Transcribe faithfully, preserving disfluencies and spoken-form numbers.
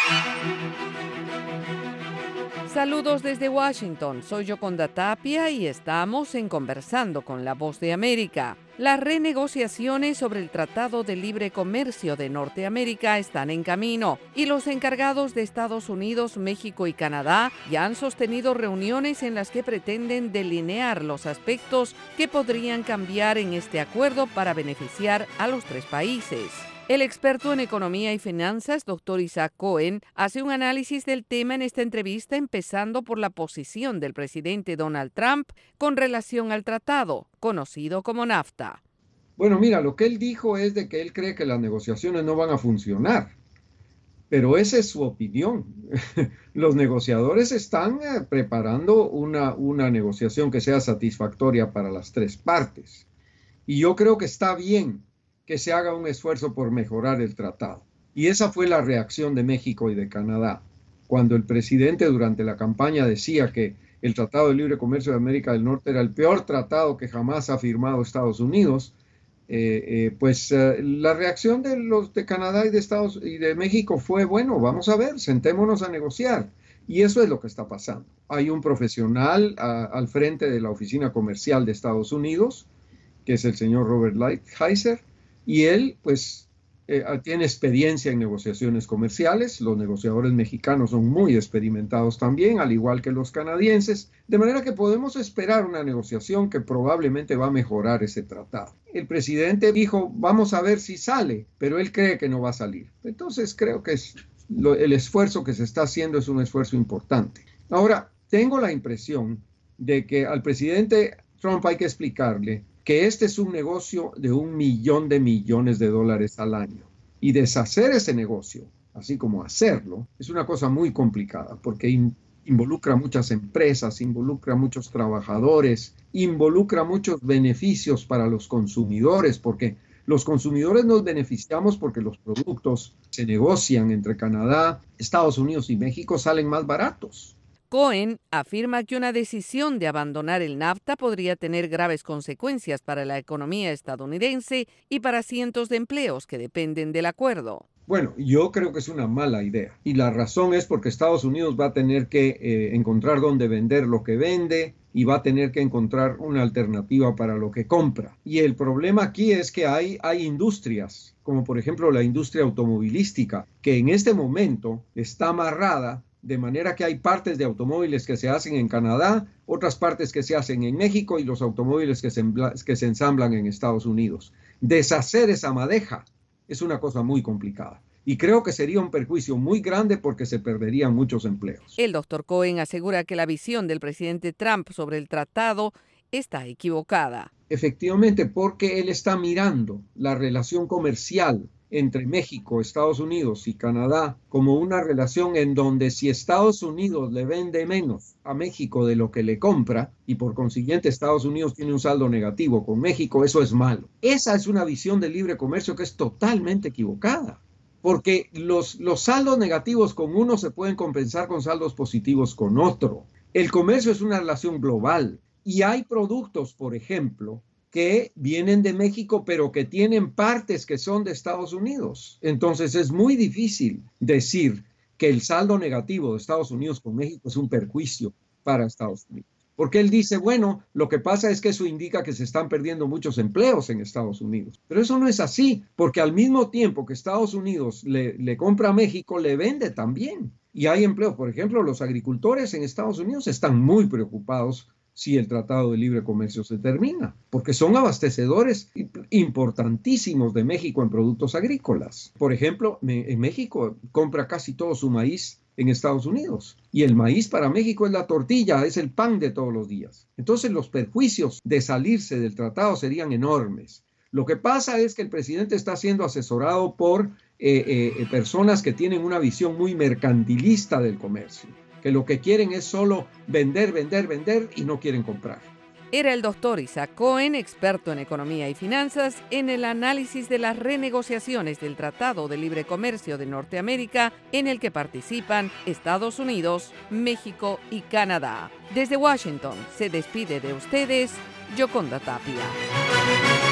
Saludos desde Washington, soy Yoconda Tapia y estamos en Conversando con la Voz de América. Las renegociaciones sobre el Tratado de Libre Comercio de Norteamérica están en camino y los encargados de Estados Unidos, México y Canadá ya han sostenido reuniones en las que pretenden delinear los aspectos que podrían cambiar en este acuerdo para beneficiar a los tres países. El experto en economía y finanzas, doctor Isaac Cohen, hace un análisis del tema en esta entrevista, empezando por la posición del presidente Donald Trump con relación al tratado, conocido como NAFTA. Bueno, mira, lo que él dijo es de que él cree que las negociaciones no van a funcionar, pero esa es su opinión. Los negociadores están eh, preparando una, una negociación que sea satisfactoria para las tres partes. Y yo creo que está bien que se haga un esfuerzo por mejorar el tratado. Y esa fue la reacción de México y de Canadá. Cuando el presidente durante la campaña decía que el Tratado de Libre Comercio de América del Norte era el peor tratado que jamás ha firmado Estados Unidos, eh, eh, pues eh, la reacción de los de Canadá y de, Estados, y de México fue, bueno, vamos a ver, sentémonos a negociar. Y eso es lo que está pasando. Hay un profesional a, al frente de la Oficina Comercial de Estados Unidos, que es el señor Robert Lighthizer, y él, pues, eh, tiene experiencia en negociaciones comerciales. Los negociadores mexicanos son muy experimentados también, al igual que los canadienses, de manera que podemos esperar una negociación que probablemente va a mejorar ese tratado. El presidente dijo, vamos a ver si sale, pero él cree que no va a salir. Entonces, creo que es lo, el esfuerzo que se está haciendo es un esfuerzo importante. Ahora, tengo la impresión de que al presidente Trump hay que explicarle que este es un negocio de un millón de millones de dólares al año. Y deshacer ese negocio, así como hacerlo, es una cosa muy complicada porque in, involucra muchas empresas, involucra muchos trabajadores, involucra muchos beneficios para los consumidores, porque los consumidores nos beneficiamos porque los productos se negocian entre Canadá, Estados Unidos y México salen más baratos. Cohen afirma que una decisión de abandonar el NAFTA podría tener graves consecuencias para la economía estadounidense y para cientos de empleos que dependen del acuerdo. Bueno, yo creo que es una mala idea. Y la razón es porque Estados Unidos va a tener que eh, encontrar dónde vender lo que vende y va a tener que encontrar una alternativa para lo que compra. Y el problema aquí es que hay, hay industrias, como por ejemplo la industria automovilística, que en este momento está amarrada, de manera que hay partes de automóviles que se hacen en Canadá, otras partes que se hacen en México y los automóviles que se, que se ensamblan en Estados Unidos. Deshacer esa madeja es una cosa muy complicada y creo que sería un perjuicio muy grande porque se perderían muchos empleos. El doctor Cohen asegura que la visión del presidente Trump sobre el tratado está equivocada. Efectivamente, porque él está mirando la relación comercial entre México, Estados Unidos y Canadá como una relación en donde si Estados Unidos le vende menos a México de lo que le compra y por consiguiente Estados Unidos tiene un saldo negativo con México, eso es malo. Esa es una visión del libre comercio que es totalmente equivocada, porque los, los saldos negativos con uno se pueden compensar con saldos positivos con otro. El comercio es una relación global y hay productos, por ejemplo, que vienen de México, pero que tienen partes que son de Estados Unidos. Entonces es muy difícil decir que el saldo negativo de Estados Unidos con México es un perjuicio para Estados Unidos. Porque él dice, bueno, lo que pasa es que eso indica que se están perdiendo muchos empleos en Estados Unidos. Pero eso no es así, porque al mismo tiempo que Estados Unidos le, le compra a México, le vende también. Y hay empleos. Por ejemplo, los agricultores en Estados Unidos están muy preocupados si el Tratado de Libre Comercio se termina, porque son abastecedores importantísimos de México en productos agrícolas. Por ejemplo, en México compra casi todo su maíz en Estados Unidos, y el maíz para México es la tortilla, es el pan de todos los días. Entonces los perjuicios de salirse del tratado serían enormes. Lo que pasa es que el presidente está siendo asesorado por eh, eh, personas que tienen una visión muy mercantilista del comercio, que lo que quieren es solo vender, vender, vender y no quieren comprar. Era el doctor Isaac Cohen, experto en economía y finanzas, en el análisis de las renegociaciones del Tratado de Libre Comercio de Norteamérica, en el que participan Estados Unidos, México y Canadá. Desde Washington se despide de ustedes Yoconda Tapia.